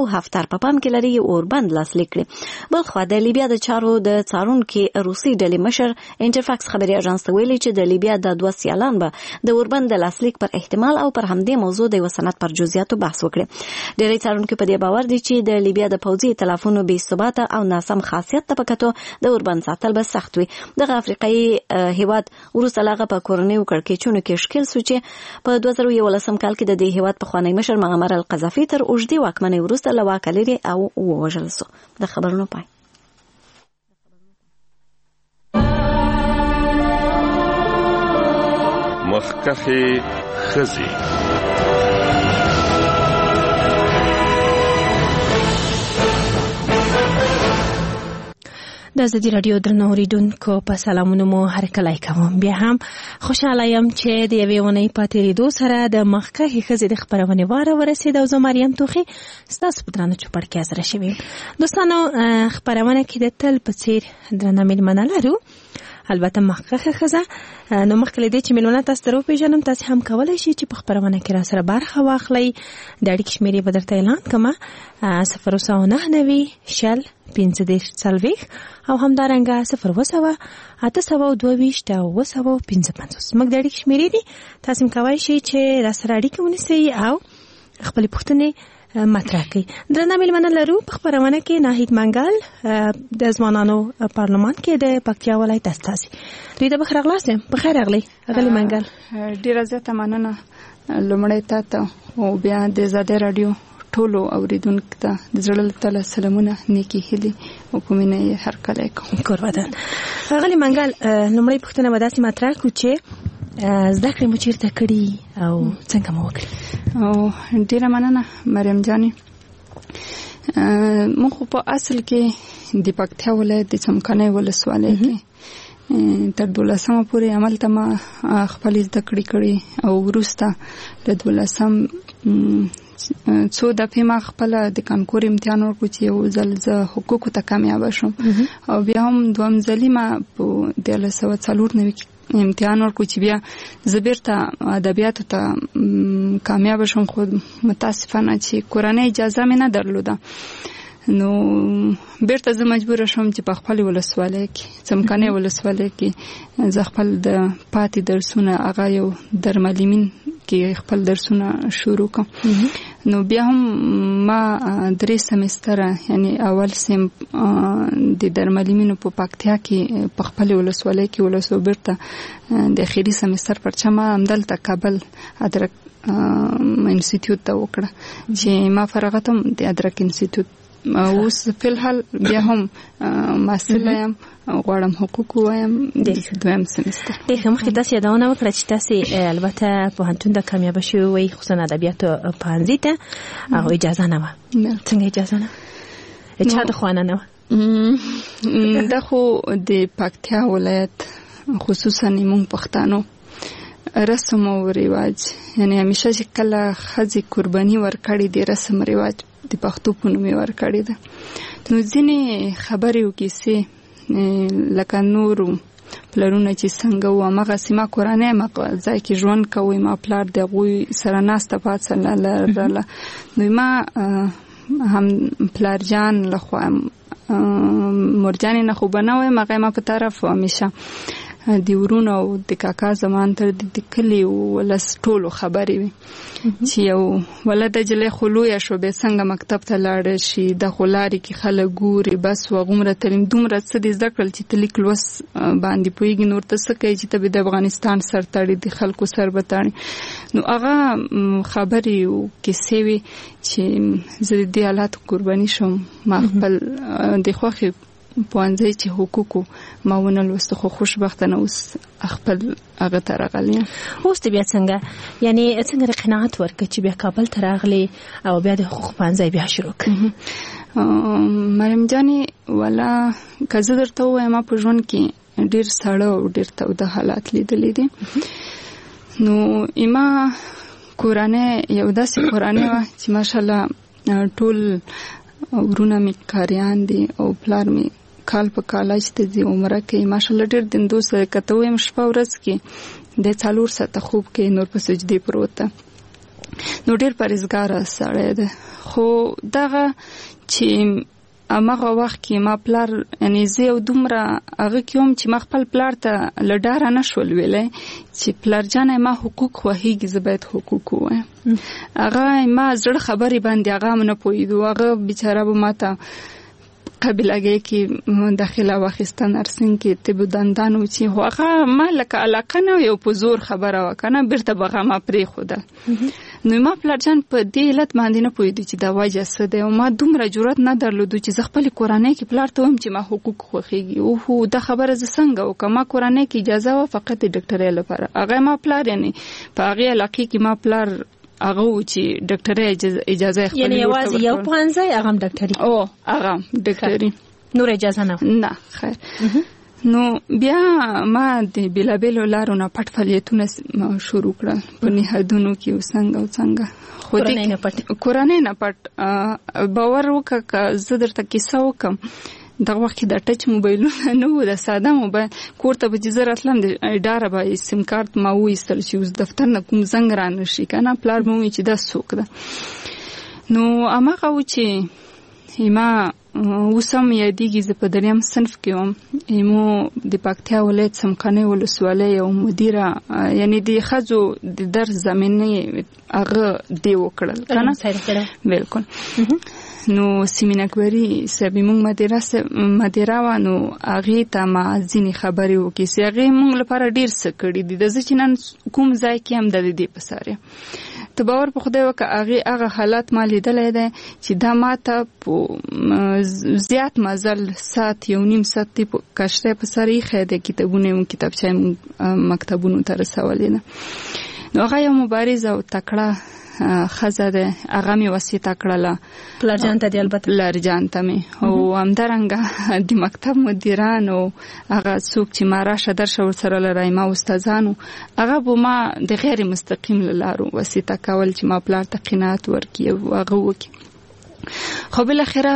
هفتر په پام کې لري اوربند لاسلیک کړي. بل خو د لیبیا د چارو د څارونکو روسي ډلې مشر انټرفاکس خبري اژانس ته ویلي چې د لیبیا د دوه سیالان به د اوربند د لاسلیک پر احتمال او پر همدې موضوع د وسنت پر جزئیاتو بحث وکړي. ډېری څارونکو په دې باور دي چې د لیبیا د پوځي ائتلافونو بې ثباته او ناسم خاصیت ته پکاتو د اوربند ساتل به سخت وي. دغه افریقایي هیواد وروسته لاغه په کورنیو کړکېچونو کې شکل سو چې په 2011 کال کې د دې هیواد پخوانی مشر معمر القذافي تر اوږدې واکمنۍ وروسته له واکه لرې او ووژل سو. د خبرونو پای. مخکخې ښځې. د ازادي راډیو درنو اوریدونکو په سلامونو مو هرکلی کوم. بیا هم خوشاله یم چې د یوې اونۍ په تېرېدو سره د مخکښې ښځې د خپرونې واره ورسېده او زه مریم توخي ستاسو په درانه چوپړ کې حاضره شوې یم. دوستانو، خپرونه کې د تل په څېر درنه مېلمنه لرو، البته مخکښه ښځه. نو مخکې له دې چې مېلمنه تاسو ته وپېژنم، تاسې هم کولی شئ چې په خپرونه کې راسره برخه واخلئ. د اړیکې شمېرې به درته اعلان کړمه: 090 شل 15 او همدارنګه 0 822 او 255. موږ د اړیکې شمېرې دي، تاسې هم کولی شئ چې راسره اړیکه ونیسئ او خپلې پوښتنې مطرح کړئ. درنه مېلمنه لرو په خپرونه کې ناهید منګل د ځوانانو پارلمان کې د پکتیا ولایت استازي. دوی ته بخیر راغلاست. بخیر راغلی اغلی منګل. ډیره زیاته مننه لومړی تاسو او بیا د ازادي راډیو ټولو اوریدونکو ته د زړه تعالی سلامونه، نیکی هیلې او په مینه یې هرکلی کوم. قربان. اغلی منګل، لومړی پوښتنه به داسې مطرح کړو چې زده کړې مو چیرته کړي او څنګه مو وکړي؟ او ډیره مننه مریم جانې. موږ په اصل کې د پکتیا ولایت د څمکنیو ولسوالۍ کې تر 12 پورې عمل ته ما خپل زده کړې کړې او وروسته د 12 څو دفعې ما خپل د کانکور امتحان ورکړ چې یو ځل زه حقوقو ته کامیابه شوم او بیا هم دوهم ځلې ما په 1994 امتحان ورکړ چې بیا زه بیرته ادبیاتو ته کامیابه شوم، خو متاسفانه چې کورنۍ اجازه مې نه درلوده. نو بیرته زه مجبوره شوم چې په خپل ولسوالۍ کې څمکنیو ولسوالۍ کې زه خپل د پاتې درسونه هغه یو درملمین کې خپل درسونه شروع کوم. نو بیا هم ما 3 سمستره یعنی اول سیم د درملمینو په پکتیا کې په خپل ولسوالۍ کې ولسو بیرته د اخیری سمستر پرچم همدلته کابل ادرک انسټیټیوټ ته وکړه چې ما فارغتم د ادرک انسټیټیوټ. اوس په الحال بیا هم ماستر یم، غواړم حقوق وایم د دویم سمستر. مخکې تاسې یادونه وکړه چې تاسې البته پوهنتون ته کامیابه شوې وئ، خصوصا ادبیاتو پوهنځي ته، او اجازه نه وه. څنګه اجازه نه وه؟ چا د خوا نه وه؟ دا خو د پکتیا ولایت خصوصا موږ پښتانو رسم او رواج، یعنی همیشه چې کله ښځې قرباني ورکړې د رسم رواج د پښتو په نوم یې ورکړې ده. نو ځینې خبرې او کیسې لکه نورو پلرونه چې څنګه وو هماغسې ما کورنۍ ځای کې ژوند کوئ، ما پلار د هغوی سره ناسته پاڅه لرله. نو ما هم پلارجان لخوا مورجانې نه خو به نه وایم، هغه ما په طرف همیشه د ورونو او د کاکا زمان تر د کلي ولس ټولو خبرې وي چې یو ولده جلۍ خو لویه شو بیا څنګه مکتب ته لاړه شي، د خو لارې کې خلک ګوري، بس وغومره تعلیم دومره څه دې زده کړل چې ته لیک لوست باندې پوهېږي، نور ته څه کوي چې ته به د افغانستان سر تړي، د خلکو سر به تړي. نو هغه خبرې او کیسې وي چې زه د دې حالاتو قرباني شوم. ما خپل د خوښې پوهنځی چې حقوقو ما ونه لوسته، خو خوشبختانه اوس خپل هغه ته راغلی. اوس بیا څنګه، یعنی څنګه قناعت ورکړه چې بیا کابل ته راغلی او بیا د حقوق پوهنځی بیا شروع کړ؟ مریم جانې، والا که زه درته ووایم ما په ژوند کې ډېر ساړه او ډېر تاوده حالات لیدلی دي. نو ما کورنۍ یو داسې کورنۍ وه چې ماشاءالله ټول ورونه مې کاریان دي او پلار مې کال په کالج ته ځي، عمره کوي، ماشاءالله ډېر دندو سره. که ته ووایم شپه ورځ کې د 4 ساعته خوب کوي، نور په سجدې پروت ده. نو ډېر پرهیزګاره سړی دی. خو دغه چې هماغه وخت کې ما پلار یعنې زه یو دومره هغه کې وم چې ما خپل پلار ته له ډاره نه شول ویلی چې پلارجانه ما حقوق خوښېږي زه باید حقوق ووایم. هغه ما زړه خبرې باندې هغه هم نه پوهېدو. هغه بیچاره به ما ته قبیلګۍ کې داخله واخیسته نرسنګ کې طب دندان و چې هغه ما لکه علاقه نه یو په زور خبره وه که نه بیرته به هغه ما پرېښوده. نو ما پلارجان په دې علت باندې نه پوهېدو چې دا وجه څه دی او ما دومره جرأت نه درلودو چې زه خپلې کورنۍ کې پلار ته وایم چې ما حقوق خوښېږي. اوهو دا خبره زه څنګه وکړم؟ ما کورنۍ کې اجازه وه فقط د ډاکټرۍ لپاره. هغه ما پلار یعنې په هغې علاقې کې ما پلار هغه و چې ډاکټرۍ اجازه خپلې یعنې یوازې یو پوهنځی هغه هم ډاکټري؟ او هغه هم ډاکټري، نور اجازه نه؟ خیر. نو بیا ما د بیلابیلو لارو نه پټ فعالیتونه شروع کړل په نهادونو کې او څنګه کورنۍ نه پټ. باور وکړه که زه درته کیسه وکړم دغه وخت کې د ټچ موبایلونه نه وو، د ساده موبایل. کور ته به چې زه راتلم د ډاره به سیم کارت ما وایستل چې اوس دفتر نه کوم زنګ رانه شي که نه. پلار به ووایي چې دا څوک ده. نو هماغه و چې ما اوس هم یادېږي زه په دریم صنف کې وم. ایمو د پکتیا ولایت څمکنۍ ولسوالۍ یو مدیره یعنې د ښځو د درس زمینې هغه دی وکړل که نه؟ بلکل. نو سیمین اکبري صاحبې موږ مدیره وه، نو هغې ته ما ځینې خبرې وکړې. هغې موږ لپاره ډېر څه کړي دي. د زه چې نن کوم ځای کې هم د دې په سر یم. ته باور په خدای وکړه هغې هغه حالات ما لیدلی دی چې دا ما ته په زیات مزل ساعت یو نیم ساعت دی کشتی په سر ایښی دی، کتابونه یې کتابچه یې مکتبونو ته رسولې ده. نو هغه یو مبارز او تکړه ښځه ده. هغه مې وسیطه کړله پلارجان ته دې؟ البته پلارجان ته مې. او همدارنګه د مکتب مدیران او هغه څوک چې ما راشه درشه ورسره لرئ ما استادانو هغه به ما د غیر مستقیم له لارو وسیطه کول چې ما پلار ته قناعت ورکړي او هغه وکړي. خو بالاخره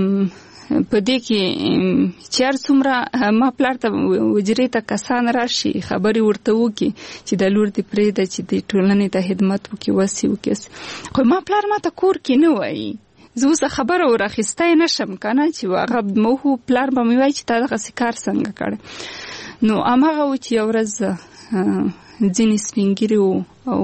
په دې کې چې هر څومره ما پلار ته وجرې ته کسان راشي خبرې ورته وکړي چې د لور دې پرېږده چې د ټولنې ته خدمت وکړي وسې وکړي. خو ما پلار ما ته کور کې نه وایي. زه اوس خبره ورخیستی نه شم که نه چې هغه مو پلار به مې وایي چې تا دغسې کار څنګه کړی. نو هماغه و چې یو ورځ ځینې سپین ږیري وو او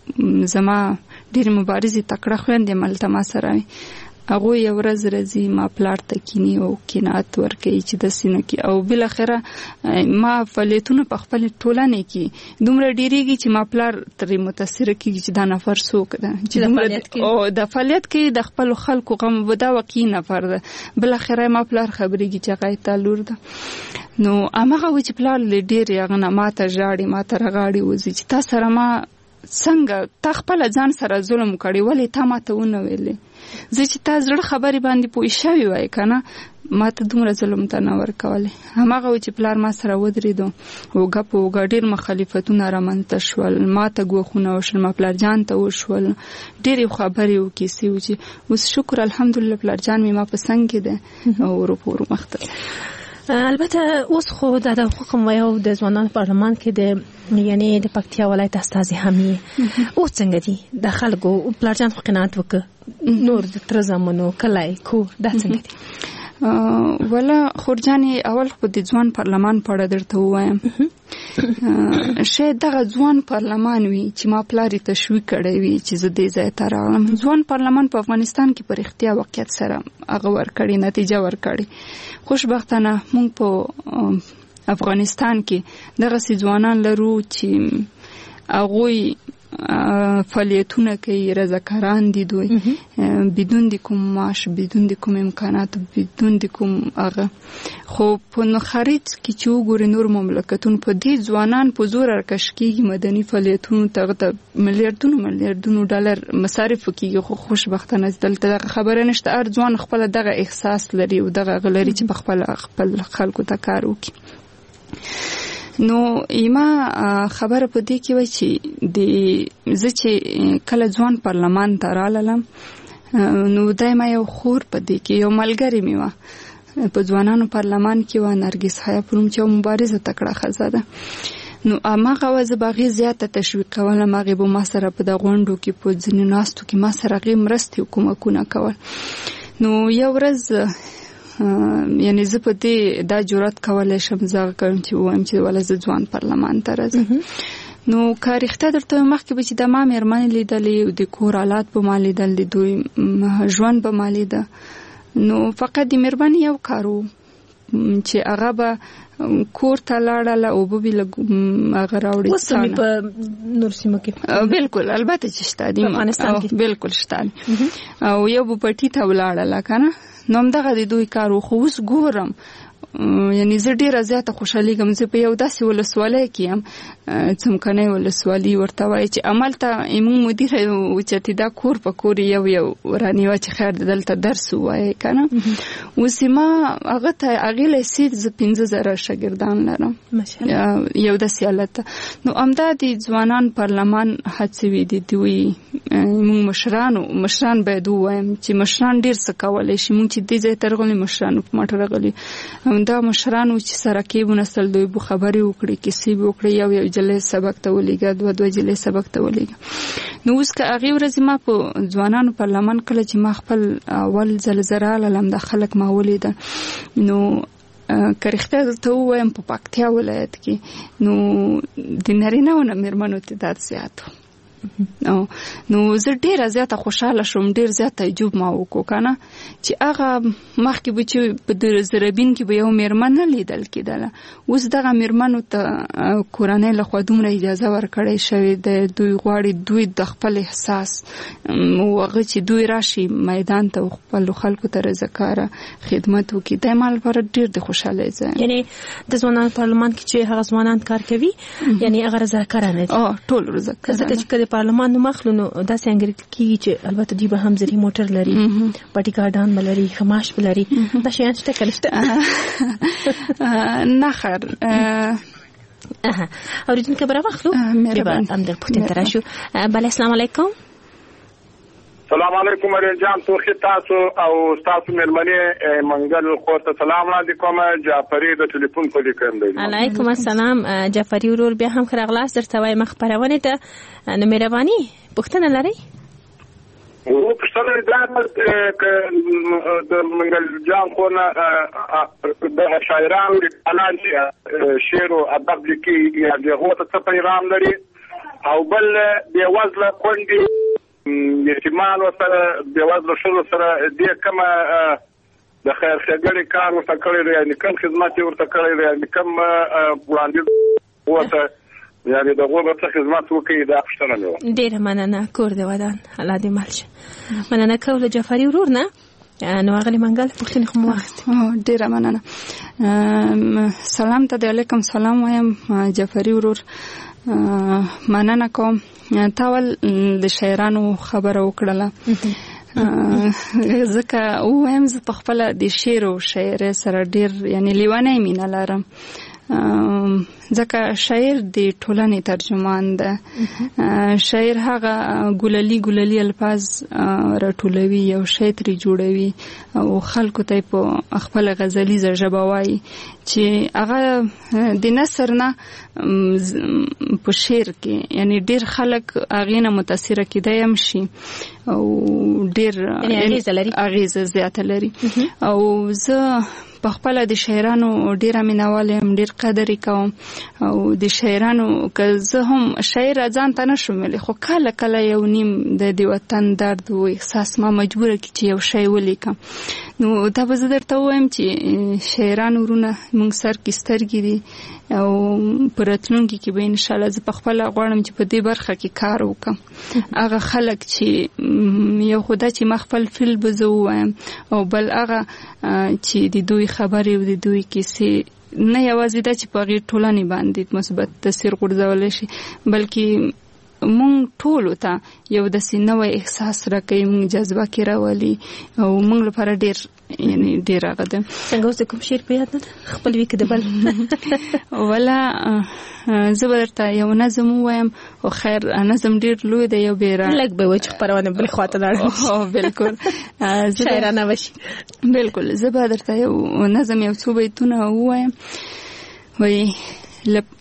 زما ډېرې مبارزې تکړه خویندې هملته ما سره وي. هغوی یو ورځ راځي ما پلار ته کیني او قناعت ورکوي چې داسې نه کړي. او بالاخره ما فعالیتونه په خپل ټولنې کې دومره ډېرېږي چې ما پلار ترې متاثره کېږي چې دا نفر څوک ده چې د فعالیت کې د خپلو خلکو غم دا واقعي نفر ده. بالاخره ما پلار خبرېږي چې هغه یې تا لور ده. نو هماغه و چې پلار له ډېرې هغه نه ما ته ژاړي ما ته رغاړي وځي چې تا سره ما څنګه تا خپله ځان سره ظلم کړی ولې تا ما ته ونه ویلې؟ زه چې تا زړه خبرې باندې پوه شوې وای که نه ما ته دومره ظلم ته نه ورکولې. هماغه و چې پلار ما سره ودرېدو اوږه په اوږه ډېر مخالفتونه رامنځته شول. ما ته ګوښونه وشول، ما پلارجان ته وشول، ډېرې خبرې و کیسې و چې اوس شکر الحمدلله پلارجان مې ما په څنګ کې دی او ورو مخته. البته اوس خو د حقوق او د ځوانانو پارلمان کې د یعنی د پکتیا ولایت استازي هم یې. اوس څنګه دي د خلکو پلارجان خو قناعت وکړه نور د تر زمانو کلی کور دا څنګه دي؟ ولا خورجانې اول خو د ځوان پارلمان په اړه درته ووایم. شاید دغه ځوان پارلمان وي چې ما پلار یې تشویق کړی وي چې زه دې ځای ته راغلم. ځوان پارلمان په افغانستان کې په رښتیا واقعیت سره هغه ورکړي نتیجه ورکړي. خوشبختانه موږ په افغانستان کې دغسې ځوانان لرو چې هغوی فعالیتونه کوي، رضاکاران دي دوی بدون د کوم معاش، بدون د کوم امکانات، بدون د کوم هغه. خو په خارج کې چې وګورې نور مملکتونو په دې ځوانان په زور راکش کېږي مدني فعالیتونو ته ملیاردونو ډالر مصارف کېږي. خو خوشبختانه دلته دغه خبره نشته. هر ځوان خپله دغه احساس لري او دغه هغه لري چې په خپل خلکو ته کار وکړي. نو ایما خبره په دې کې وای چې زه چې کله ځوان پارلمان ته رالم نو دایمه یو خور په دې کې یو ملګری مې وه په ځوانانو پارلمان کې وه، نرګس حیا پروم چې یو مبارزه تکړه ښځه ده. نو هغه زه به هغې زیاته تشویق کولم، هغې به ما سره په د غونډو کې په ځینې ناستو کې ما سره هغې مرستې او کومکونه کول. نو یو ورځ یعنی زه په دې دا جرأت کولی شم زه هغه کوم چې ووایم چې وله زه ځوان پارلمان ته راځم. نو که رښتیا درته مخکې به چې د ما مېرمنې لیدلې، د کور حالات به ما لیدل، د دوی ژوند به ما لیده، نو فقط د مېرمنې یو کار و چې هغه به کور ته لاړله، اوبه به لږ هغه راوړي. اوس هم په نور سیمو کې بالکل البته چې شته دي، افغانستان کې بالکل شته دي، او یو به پټي ته ولاړله که نه. نو همدغه د دوی کار و. خو اوس ګورم یعنی زه ډیره زیاته خوشحالیږم. زه په یو داسې ولسوالۍ کې یم، څمکنۍ ولسوالي ورته وایي، چې همالته زموږ مدیره اوچتې دا کور په کور یو رانیوه چې خیر دلته درس ووایي که نه. اوس ما هغه ته هغې له سید زه 15,000 شاګردان لرم یو داسې حالت ته. نو همدا د ځوانان پارلمان هڅوي د دوی موږ مشران باید ووایم چې مشران ډېر څه کولی شي. موږ چې دې ځای ته راغلي مشرانو په مټ راغلي، دا مشرانو چې سره کې ونستل دوی به خبرې وکړي، کیسې به وکړي، یو جلۍ سبق ته ولېږه، دوه جلۍ سبق ته ولېږه. نو اوس که هغې ورځې ما په ځوانانو پارلمان کله چې ما خپل اول ځل زه راغلم دا خلک ما ولیدل، نو که رښتیا درته ووایم په پکتیا ولایت کې نو د نارینه و نه مېرمنو تعداد زیات و. نو زه ډیره زیاته خوشحاله شوم، ډیر زیات تعجب ما وکړو که نه، چې هغه مخکې به چې په زربین کې به یو مېرمن نه لیدل کېدله، اوس دغه مېرمنو ته کورنۍ لخوا دومره اجازه ورکړی شوې ده. دوی غواړي دوی د خپل احساس هغه چې دوی راشي میدان ته خپلو خلکو ته رضاکاره خدمت وکړي، دا ما لپاره ډیر د خوشحالۍ ځای. یعنی د ځوانانو پارلمان کې چې هغه ځوانان کار کوي یعنی هغه رضاکاره نه دي؟ ټول رضاکاره. پارلمان نو مخلو نو داسې انګریز کېږي چې البته دوی به هم زری موټر لري، پټي ګاډان به لري، خماش به لري، دا شیان شته که نشته؟ نه خیر. اورېدونکي به راواخلو، بیا به همدغه پوښتنې ته راشو. بله السلام علیکم. سلام علیکم مریم جان، توخی تاسو او تاسو مېرمنې منګل خور ته سلام وړاندې کوم. جعفري د ټلیفون په لیکم دی. علیکم السلام جعفري ورور، بیا هم ښه راغلاست درته وایم خپرونې ته. نو مهرباني پوښتنه لرئ؟ پوښتنه دا که د منګل جان خور نه د شاعرانو لیکوالان چې شعر او ادب لیکي یا د هغو ته څه پیغام لري، او بل بېوزله کونډې یتیمانو سره بېوزله ښځو سره دې کومه د خیر ښېګڼې کار ورته کړی دی، یعنې کوم خدمت یې ورته کړی دی، یعنې کوم وړاندیز ورته یعنې د هغو به څه خدمت وکړي، دا پوښتنه مې وه. ډېره مننه، کور دې ودان، الله دې مل شه. مننه کوو له جعفري ورور نه. نو هغلې منګل پوښتنې خو مو واخیستې. ډېره مننه. سلام ته د علیکم سلام وایم جعفري ورور، مننه کوم. تا ول د شاعرانو خبره وکړله، ځکه ووایم زه په خپله د شعر او شاعرۍ سره ډېر یعنې لیونی مینه لرم، ځکه شاعر د ټولنې ترجمان ده. شاعر هغه ګللي الفاظ راټولوي، یو شی ترې جوړوي او خلکو ته په خپله غزلیزه ژبه وایي، چې هغه د نثر نه په شعر کې یعنی ډیر خلک هغې نه متاثره کېدای هم شي او ډیر اغیزه زیاته لري. او زه په خپله د شاعرانو ډیره مینهوال یم، ډیر قدر یې کوم. او د شاعرانو که زه هم شاعره ځان ته نه شم ویلی، خو کله کله یو نیم د وطن درد و احساس ما مجبوره کړي چې یو شی ولیکم. نو دا به زه درته ووایم چې شاعران ورونه موږ سر کې سترګې دي او په راتلونکي کې به انشاءالله زه په خپله غواړم چې په دې برخه کې کار وکړم. هغه خلک چې یو خو دا چې ما خپل فیل به زه ووایم، او بل هغه چې د دوی خبرې او د دوی کیسې نه یوازې دا چې په هغې ټولنې باندې مثبت تاثیر غورځولی شي، بلکې مونږ ټولو ته یو داسې نوی احساس راکوي، مونږ جذبه کې راولي او مونږ لپاره ډېر هغه ده. څنګه اوس د کوم شعر په یاد نه ده خپل وي که د بل؟ ولا زه به درته یو نظم ووایم، خو خیر نظم ډېر لوی دی، یو بیره لږ به وي چې خپرونه بلې خوا ته لاړه. بلکل شاعرانه وشي. بلکل زه به درته یو نظم یو څو بیتونه ووایم. وایي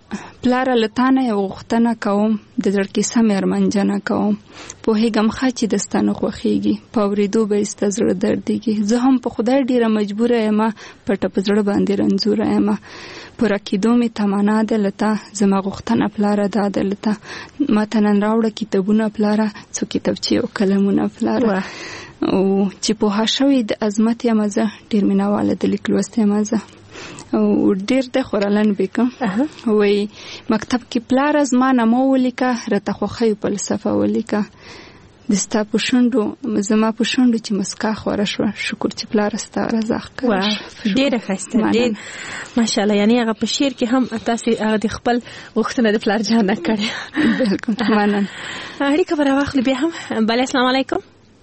پلاره لتانه یو غوښتنه کوم د زړه کیسه مې ارمنجنه کوم پوهېږم ښه چې دستانه خوښېږي په اورېدو به یې ستا زړه دردېږي زه هم په خدای ډېره مجبوره یم پټه په زړه باندې رنځوره یم پوره کېدو مې تمنا ده له تا زما غوښتنه پلاره دا ده له تا ما ته نن راوړه کتابونه پلاره څو کتابچې او قلمونه پلاره او چې پوهه شوې د عظمت یم زه ډېر مینهواله د لیک لوست یم زه او ډېر د خورالن بیکم وای مکتب کې پلار زما نامه ولیکه راته خوښۍ فلسفه ولیکه د ستا په شونډو زما په شونډو چې مسکا خوره شوه شکر چې پلار ستا رضا ښکاره ډېره ښایسته ډېر ماشاءالله یعنی هغه په شعر کې هم تاسې هغه د خپل غوښتنه د پلار جانه کړې بلکل مننه اړیکه به راواخلو بیا هم بله السلام علیکم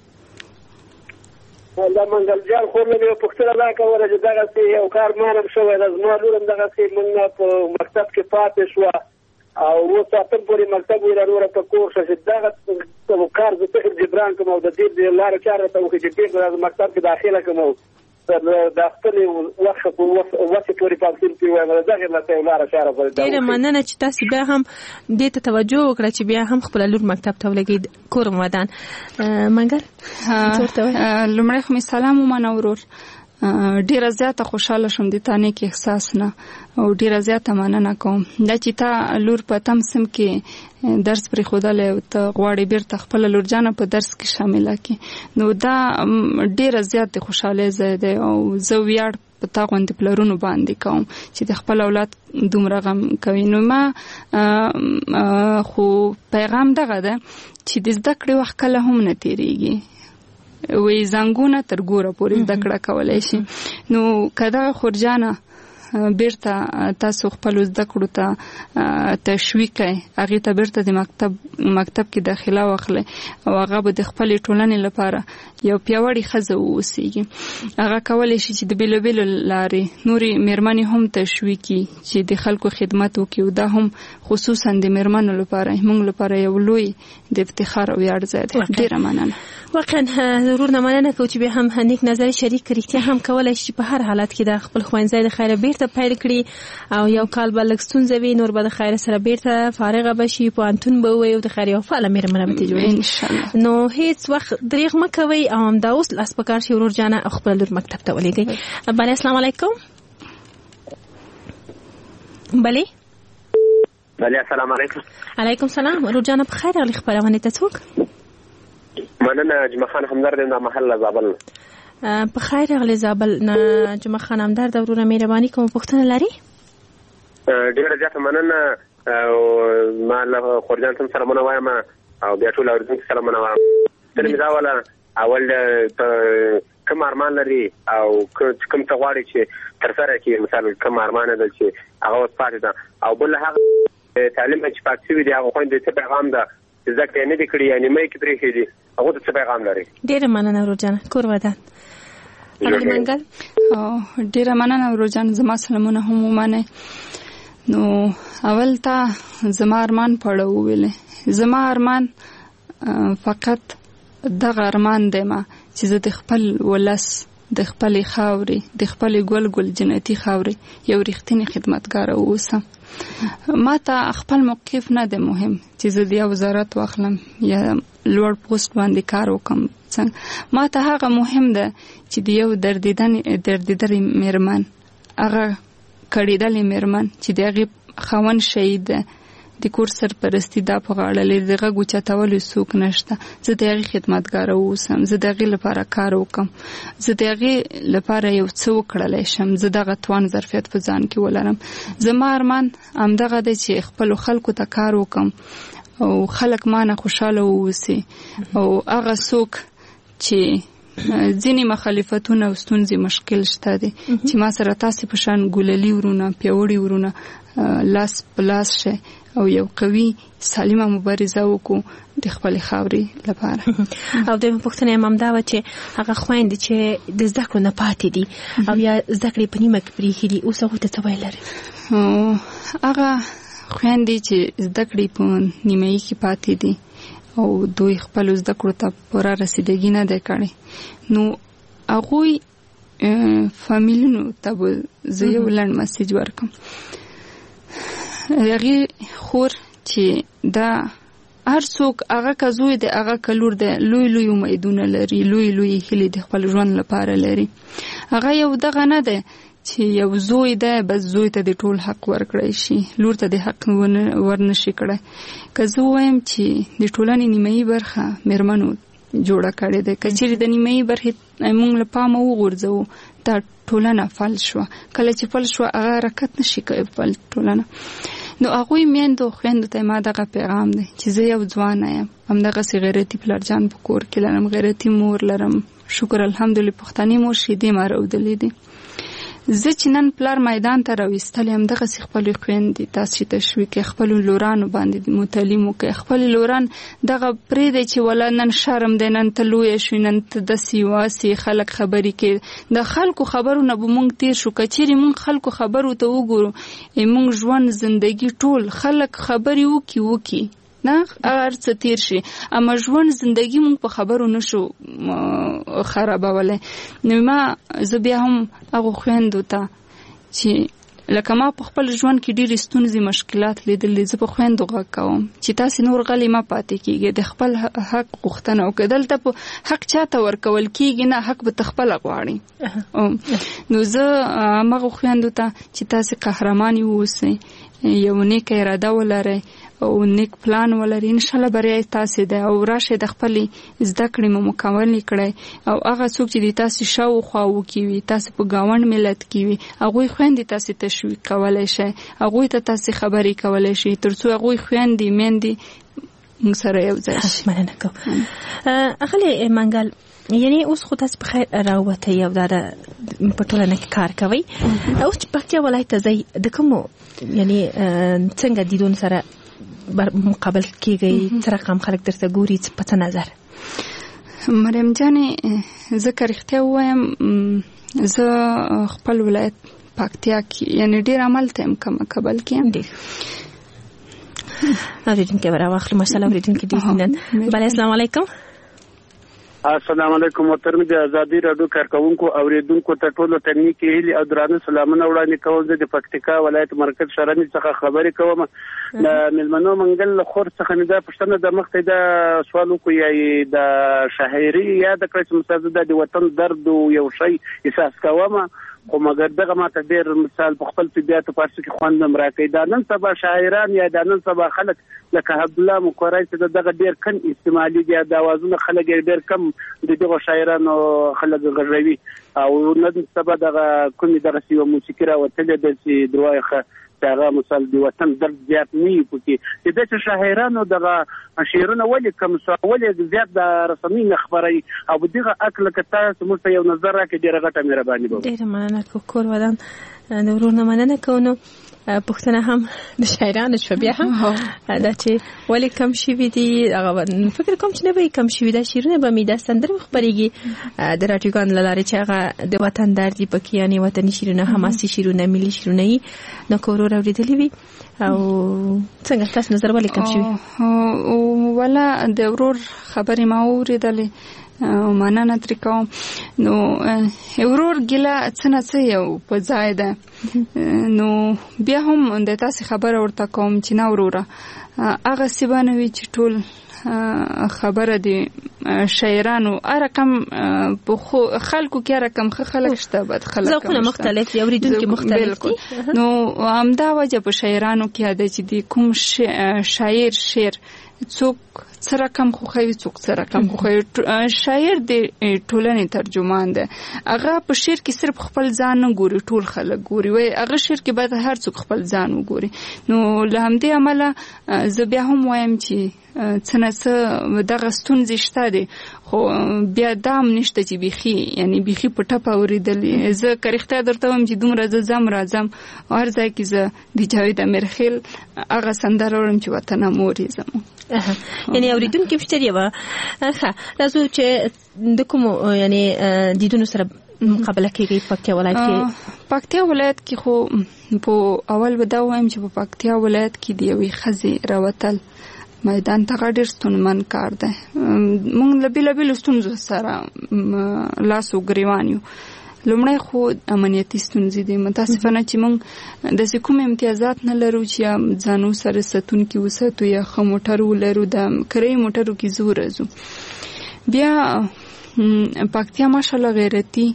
دا منګل جان خو مې یو پوښتنه دا کوله چې دغسې یو کار مانم شوی ده زما لور هم دغسې موږ په مکتب کې پاتې شوه او اوس اتم پورې مکتب ویل وروره په کور شه چې دغه کار زه فکر جبران کوم او د دې لاره چاره راته وکړي چې بېرته مکتب کې داخله کوم او د خپلې وخت په وسې پورې پاکسین کې وایم دغې لته یو لاره چاره ډېره مننه چې تاسې بیا هم دې ته توجه وکړه چې بیا هم خپله لور مکتب ته ولګي کور ودان منګل لومړی خو مې سلام ومنه ورور ډیره زیاته خوشاله شوم د تا نیک احساس نه او ډیره زیاته مننه کوم دا چې تا لور په تم سم کې درس پرېښودلی او ته غواړې بیرته خپله لورجانه په درس کې شامله کړې نو دا ډیره زیات د خوشحالۍ ځای دی او زه ویاړ په تا غوندې پلرونو باندې کوم چې د خپل اولاد دومره غم کوي نو ما خو پیغام دغه ده چې د زده کړې وخت کله هم نه تېرېږي وی زنګونه تر ګوره پورې زده کړه کولی شي نو که دغه خورجانه بیرته تاسو خپل زده کړو ته تشویق کړئ هغې ته بیرته د مکتب کې داخله واخلئ او هغه به د خپلې ټولنې لپاره یو پیاوړې ښځه واوسېږي هغه کولی شي چې د بېلابېلو لارې نورې مېرمنې هم تشویق کړي چې د خلکو خدمت وکړي او دا هم خصوصا د مېرمنو لپاره موږ لپاره یو لوی د افتخار او ویاړ ځای دی ډېره مننه واقعا ضرور نه مننه کوو چې بیا هم نیک نظر شریک رښتیا هم کولی شي په هر حالت کې د خپل ښوونځی د خیره بیرته پیل کړي او یو کال به لږ ستونزه وي نور به د خیره سره بیرته فارغه به شي پوهنتون به ووایي او د خیر یو فعاله مېرمنه به ترې جوړوي نو هېڅ وخت دریغ مه کوئ او همدا اوس لاس په کار شي ورور جانه او خپله لور مکتب ته ولېږئ بله السلام علیکم بلې السلام علیکم علیکم سلام ورور جانه په خیر راغلې خپرونې ته څوک مننه جمعه خان همدرد یم د محله زابل په خیر راغلې زابل نه جمعه خان همدرد وروره مهرباني کوم پوښتنه لري ډېره زیاته مننه ما له خورجان سم سلامونه وایم او بیا ټول اورېدونکي سلامونه وایم تر مې دا وله اول کوم ارمان لري او کوم څه غواړي چې ترسره کړي مثلا کوم ارمان ده چې هغه اوس پاتې ده او بل هغه تعلیم چې پاتې شوي دي هغه خویندې څه پیغام ده زده کړې نه دي کړي یعنې مې کې پرېښې دي هغو ته څه پیغام لري ډېره مننه ورورجانه کور ودان منګل ډېره مننه ورورجان زما سلامونه هم ومنئ نو اول ته زما ارمان پړه وویلې زما ارمان فقط دغه ارمان دی ما چې زه د خپل ولس د خپلې خاورې د خپلې ګل جنتي خاورې یو رښتینې خدمتګاره واوسم ما ته خپل موقف نه دی مهم چې زه د یو وزارت واخلم یا لوړ پوسټ باندې کار وکړم څنګه ما ته هغه مهم ده چې د یو دردېدلې مېرمن هغه کړېدلې مېرمن چې د هغې خاوند شهید ده د کور سرپرستي دا په غاړه لري د غږ اوچتولو څوک نشته زه د هغې خدمتګاره واوسم زه د هغې لپاره کار وکړم زه د هغې لپاره یو څه وکړلی شم زه دغه توان ظرفیت په ځان کې ولرم زما ارمان همدغه دی چې خپلو خلکو ته کار وکړم او خلک مانه خوشحاله واوسي او هغه څوک چې ځینې مخالفتونه او ستونزې مشکل شته دي چې ما سره تاسې په شان ګوللي ورونه پیاوړي ورونه لاس په لاس شي او یو قوي سالمه مبارزه وکړو د خپلې خاورې لپاره او دویمه پوښتنه یې همدا وه چې هغه خویندې چې د زده کړو نه پاتې دي او یا زده کړې په نیمه کې پرېښي دي اوس هغوی ته څه ویل لري هغه خویندې چې زده کړې په نیمایي کې پاتې دي او دوی خپلو زده کړو ته پوره رسیدګي نه دی کړی نو هغوی فامیلونو ته به زه یو لنډ مسیج ورکړم هغه خور چې دا هر څوک هغه کزوی دی هغه کلور دی لوی امیدونه لري لوی هیلې د خپل ژوند لپاره لري. هغه یو دغه نه دی چې یو زوی دی بس زوی ته د ټول حق ورکړی شي، لور ته د حق ورنشي کړی. که زه وایم چې د ټولنې نیمایي برخه میرمنو جوړه کړې ده، که چیرې د نیمایي برخې موږ له پامه وغورځوو دا ټولنه فلج شوه. کله چې فلج شوه هغه حرکت نشي کوي فلج ټولنه. نو هغوی میندو خویندو ته ما دغه پیغام دی چې زه یو ځوانه یم، همدغسې غیرتي پلارجان په کور کې لرم، غیرتي مور لرم، شکر الحمدلله پښتني مور شیدې ما راودلې دي. زه چې نن پلار میدان ته راویستلی یم دغسې خپلې خویندې تاسې تشویق کړئ، خپلو لورانو باندې تعلیم وکړئ. خپلې لوران دغه پرېږدئ چې ولا نن شرم دی، نن ته لویه شوې، نن ته داسې واسې خلک خبرې کوي. د خلکو خبرو نه به مونږ تېر شو. که چیرې مونږ خلکو خبرو ته وګورو مونږ ژوند زندگی ټول خلک خبرې وکړي نه هر څه تیر شي، اما ژوند زندگی مونږ په خبرو نشو خرابولی. نو ما زه بیا هم هغو خویندو ته چې لکه ما په خپل ژوند کې ډېرې ستونزې مشکلات لیدلې، زه په خویندو غږ کوم چې تاسې نور غلې مه پاتې کېږئ، د خپل حق غوښتنه وکړئ. دلته په حق چاته ورکول کېږي نه، حق به ته خپله غواړې. نو زه همغو خویندو ته چې تاسې قهرمانې واوسئ، یو نیکه اراده ولرئ او نیک پلان ولري، انشاءالله بریا تاسې ده. او راشئ د خپلې زده کړې مو مکملې کړئ. او هغه څوک چې د تاسې شاوخوا وکې وي، تاسې په ګاونډ ملت کې وي، هغوی خویندې تاسې تشویق کولی شئ، هغوی ته تاسې خبرې کولی شئ تر څو هغوی خویندې میندې موږ سره یو ځای شي. مننه کوم. اغلې منګل، یعنی اوس خو تاسو په خیر راوته یو دا په ټولنه کې کار کوي. اوس چې پکتیا ولایت ته ځئ د کومو یعنی څنګه دیدون سره مقابل کېږئ؟ څه رقم خلک درته ګوري په څه نظر؟ مریم جانې زه که رښتیا ووایم زه خپل ولایت پکتیا کې یعنی ډېر عمل ته یم کابل کې یم. اورېدونکي به راواخلو. ماشاءالله اورېدونکي ډېر مینن. بله السلام علیکم. السلام علیکم. محترم د ازادي راډیو کارکونکو اوریدونکو ته ټولو ته نیکې هیلې او درانه سلامونه وړاندې کوم. زه د پکتیکا ولایت مرکز شرنی څخه خبرې کوم. د ملمنو منګل خور څخه نه دا پښتنه د مخ ته دا سوال وکړ یا د شاعري یاد کړم چې مستعد د وطن درد او یو شی احساس کوم، خو مګر دغه ماته ډېر مثال په خپل طبیعت په فارسی کې خوندم راکړي. دا نن سبا شاعران یا دا نن سبا خلک لکه عبدالله مقری چې دغه ډېر کم استعمالي دي، د اوازونه خلک ډېر کم د دغه شاعرانو خلک غږوي، او نن سبا دغه کومې دغه یو موسیقي راوتلې ده چې دروایخه هغه مثال د وطن درد زیات نه وي پکې. د دې شاعرانو دغه شعرونه ولې کم سو، ولې زیات د رسمي خبري او دغه اکل کته موږ ته یو نظر راکړي. ډیره غټه مهرباني به. ډیره مننه کور ودان نورونه مننه کوو. پښتنه هم د شاعرانو شو بیا هم دا چې ولې کم شوي دي، هغه فکر کوم چې نه به کم شوي، دا شعرونه به مې دا سندرې خپرېږي د راډیوګانو له لارې چې هغه د وطن درد یې پکې، یعنې وطني شعرونه، حماسي شعرونه، ملي شعرونه یې نو که ورور اورېدلي وي. او څنګه ستاسو نظر ولې کم شوي؟ ولا د ورور خبرې ما اورېدلې او مننه ترې کوم. نو ورور ګیله څه نه څه یو په ځای ده. نو بیا هم د تاسې خبره ورته کوم چې نه وروره هغه څه به نه وي چې ټول خبره د شاعرانو رقم په خلکو کې رقم خلک شته، بد خلک ذوقونه مختلف دي، اوریدونکي مختلف دي. نو همدا وجه په شاعرانو کې ده چې د کوم شاعر شعر څوک څه رقم خوښوي، څوک څه رقم خوښوي. شاعر د ټولنې ترجمان ده. هغه په شعر کې صرف خپل ځان نه ګوري، ټول خلک ګوري. وای هغه شعر کې باید هر څوک خپل ځان وګوري. نو له همدې عمله زه بیا هم وایم چې څه نه څه دغه ستونزې شته دي، خو بیا دا هم نشته چې بیخي یعنی بیخي په ټپه اورېدلې. زه که رښتیا درته وایم چې دومره زه راځم هر ځای کې زه د جاوید امیرخیل هغه سندره اورم چې وطنه مور یې زموږ. یعنی اوریدونکي مشتری وه. ښه راځو چې د کومو یعنی دیدونو سره مقابله کېږي پکتیا ولایت کې؟ پکتیا ولایت کې خو په اول به دا وایم چې په پکتیا ولایت کې د یوې ښځې راوتل میدان ته ډېر ستونزمن کار دی. موږ له بېلابېلو ستونزو سره لاس و ګریوان یو. لومړی خو امنیتي ستونزې دي. متاسفانه چې موږ داسې کوم امتیازات نه لرو چې ځانو سره ساتونکي وساتو یا ښه موټر ولرو. د کرایي موټرو کې ځو راځو. بیا پکتیا ماشاءالله غیرتي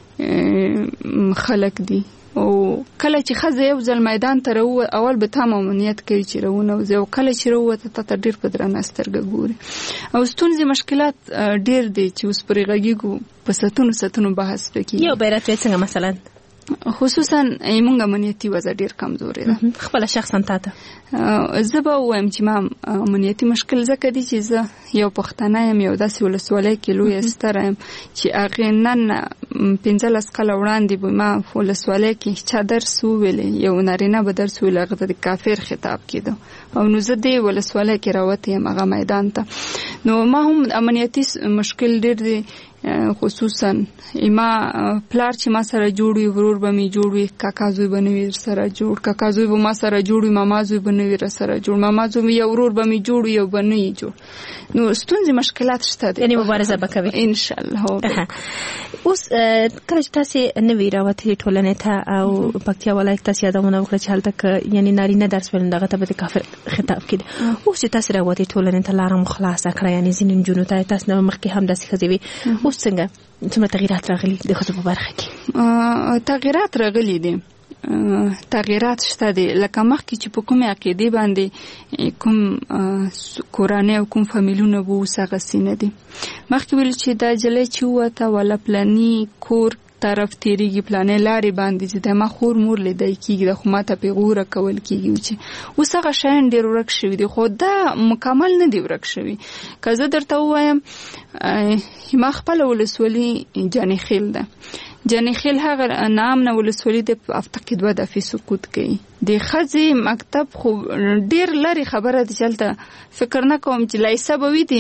خلک دي او کله چې ښځه یو ځل میدان ته اول به تام امنیت کوي چې راونوځي او کله چې راووته ته ډېر په درنه سترګه ګوري. او ستونزې مشکلات ډېر دي چې اوس پرې غږیږو په ساتونو بحث پکې. یو بیرته څنګه مثلا خصوصا موږ امنیتي وضع ډېر کمزورې ده. خپل شخصا تاته زه به وایم چې ما امنیتي مشکل ځکه دی چې زه یو پښتانه یم، یو داسې ولسوالۍ کې لویه ستره یم چې هغې نن 15 کاله وړاندې به ما ولسوالۍ کې چا درس وویلی، یو نارینه به درس وویل، هغه ته د کافر خطاب کېده او نو زه دې ولسوالۍ کې راوتې یم هغه میدان ته. نو ما هم امنیتي مشکل ډېر دی، خصوصا ما پلار چې ما سره جوړ وي، ورور به مې جوړ وي، کاکا زوی به نه وي سره جوړ، کاکا زوی به ما سره جوړ وي، ماما زوی به نه وي سره جوړ، ماما زوی یو ورور به مې جوړ وي، یو به نه وي جوړ. نو ستونزې مشکلات شته دي، یعنی مبارزه به کوي ان شاء الله. اوس کله چې تاسو نوې راوتې ټولنې ته او پکتیا ولایت تاسو یادونه وکړه چې هلته یعنی نارینه درس ویل دغه ته به کافر خطاب کړي. اوس چې تاسو راوتې ټولنې ته لارم خلاصه کړه، یعنی ځینې نجونو ته تاسو نو مخکې هم داسې خزوي، اوس څنګه څومره تغیرات راغلي د ښځو په برخه کې؟ تغیرات راغلي دي، تغیرات شته دي. لکه مخکې چې په کومې عقیدې باندې کوم کورانه او کوم فامیلونه وو اوس هغسې نه دي. مخکې ویل چې دا جلۍ چې ووته ولا پلاني کور طرف تیریږي، پلانې لارې باندې چې د ما خور مور لیدی کېږي، د خو ما ته پیغوره کول کېږي چې اوس هغه شیان ډېر ورک شوي دي، خو دا مکمل نه دي ورک شوي. که زه درته ووایم ما خپله ولسوالي جانې خیل ده، جانې خیل هغه نامنه ولسوالي د هفته کې 2 دفعې سقوط کوي. د ښځې مکتب خو ډېر لرې خبره ده چې هلته فکر نه کوم چې لایسه به وي د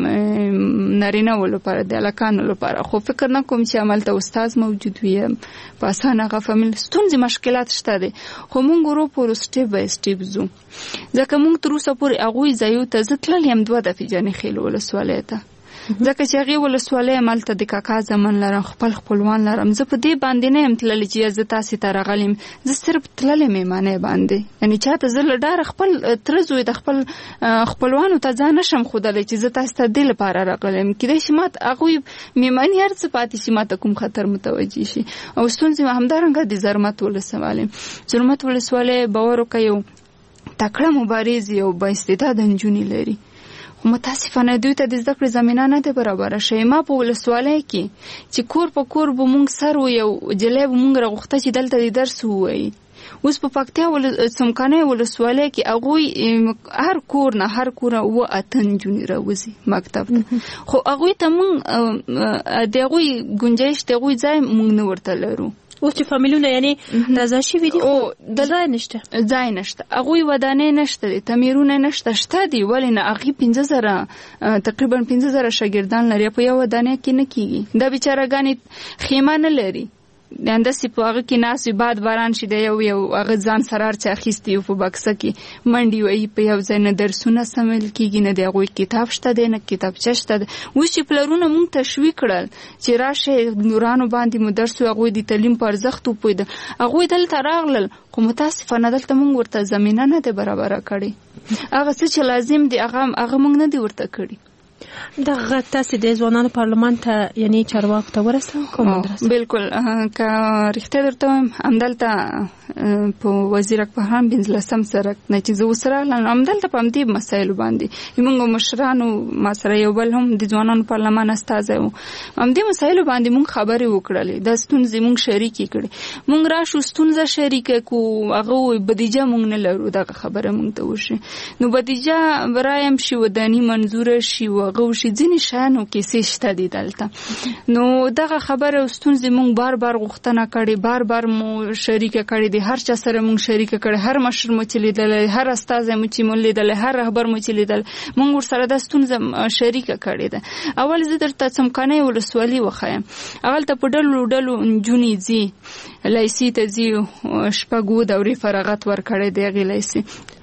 نارینه و لپاره د هلکانو لپاره، خو فکر نه کوم چې هملته استاد موجود وي په اسانه هغه فامیل. ستونزې مشکلات شته دي، خو مونږ ورو په ورو سټیپ بای سټیپ ځو. ځکه مونږ تر اوسه پورې هغوی ځایو ته زه تللی یم 2 دفعې جانې خیل ولسوالۍ ته، ځکه چې هغې ولسوالۍ هملته د کاکا زمن لرم، خپل خپلوان لرم. زه په دې باندې نه یم تللی چې زه تاسې ته راغلی یم، زه صرف تللی مېمانۍ باندې، یعنې چاته زه له ډاره خپل تره زوی د خپل خپلوانو ته ځان نشم ښودلی چې زه تاسې ته دې لپاره راغلی یم. کیدای شي ما هغوی مېماني هر څه پاتې شي، ما ته کوم خطر متوجه شي. او ستونزې همدارنګه د زرمت ولسوالۍ، زرمت ولسوالۍ باور وکړه یو تکړه مبارز یو با استعداده نجونې لري، متاسفانه دوی ته د زده کړې زمینه نه ده برابره شوې. ما په ولسوالۍ کې چې کور په کور به مونږ سر و یو جلی به مونږ راغوښته چې دلته د درس ووایي. اوس په پکتیا څمکنۍ ولسوالۍ کې هغوی هر کور نه 8 نجونې راوځي مکتب ته، خو هغوی ته مونږ د هغوی ګنجایش د هغوی ځای مونږ نه ورته لرو. اوس چې فامیلونه یعنی رضا شوي دي، خو د ځای نشته، هغوی ودانۍ نشته دي، تعمیرونه نشته. شته دي ولې نه، هغې 15,000 تقریبا 15,000 شاګردان لري، په یو ودانۍ کې نه کېږي. دا بیچارهګانې خیمه نه لري، همداسې په هغه کې ناست وي، باد باران شي د یو هغه ځان سره هر څه اخیستي وي، په بکسه کې منډې وهي، په یو ځای نه درسونه سمول کېږي، نه د هغوی کتاب شته دی، نه کتابچه شته دی. اوس چې پلرونه مونږ تشویق کړل چې راشئ نورانو باندې مو درس وي، هغوی د تعلیم په ارزښت وپوهېدل، هغوی دلته راغلل، خو متاسفانه دلته مونږ ورته زمینه نه دی برابره کړې. هغه څه چې لازم دی هغه مونږ نه دی ورته کړي. دغه تاسو د ځوانانو پارلمان ته یعنی چارواکو ته ورسول کوم درس؟ بالکل، که رښتیا درته وایم همدلته په وزیر اکبرخان 15 سړک نه چې زه اوس راغلم، همدلته په همدې مسایلو باندې موږ مشرانو ما سره یو بل هم د ځوانانو پارلمان استازی و، همدې مسایلو باندې موږ خبرې وکړلې، د ستونزې موږ شریکې کړې. موږ راشو ستونزه شریکه کو، هغه بودیجه موږ نه لرو، دغه خبره موږ ته وشي. نو بودیجه برایم شي وداني منظوره شي هغه وشي، ځینې شیانو کیسې شته دي دلته. نو دغه خبره او ستونزې موږ بار غوښتنه کړې، بار مو شریکه کړې دي، هر چا سره موږ شریکه کړې، هر مشر مو چې لیدلی، هر استازی مو چې مو لیدلی، هر رهبر مو چې لیدل، موږ ورسره دا ستونزه شریکه کړې ده. اول زه درته څمکنۍ ولسوالي وښیم، هغلته په ډلو نجونې ځي، لیسې ته ځي، 6 دورې فراغت ورکړی دی هغې لیسې.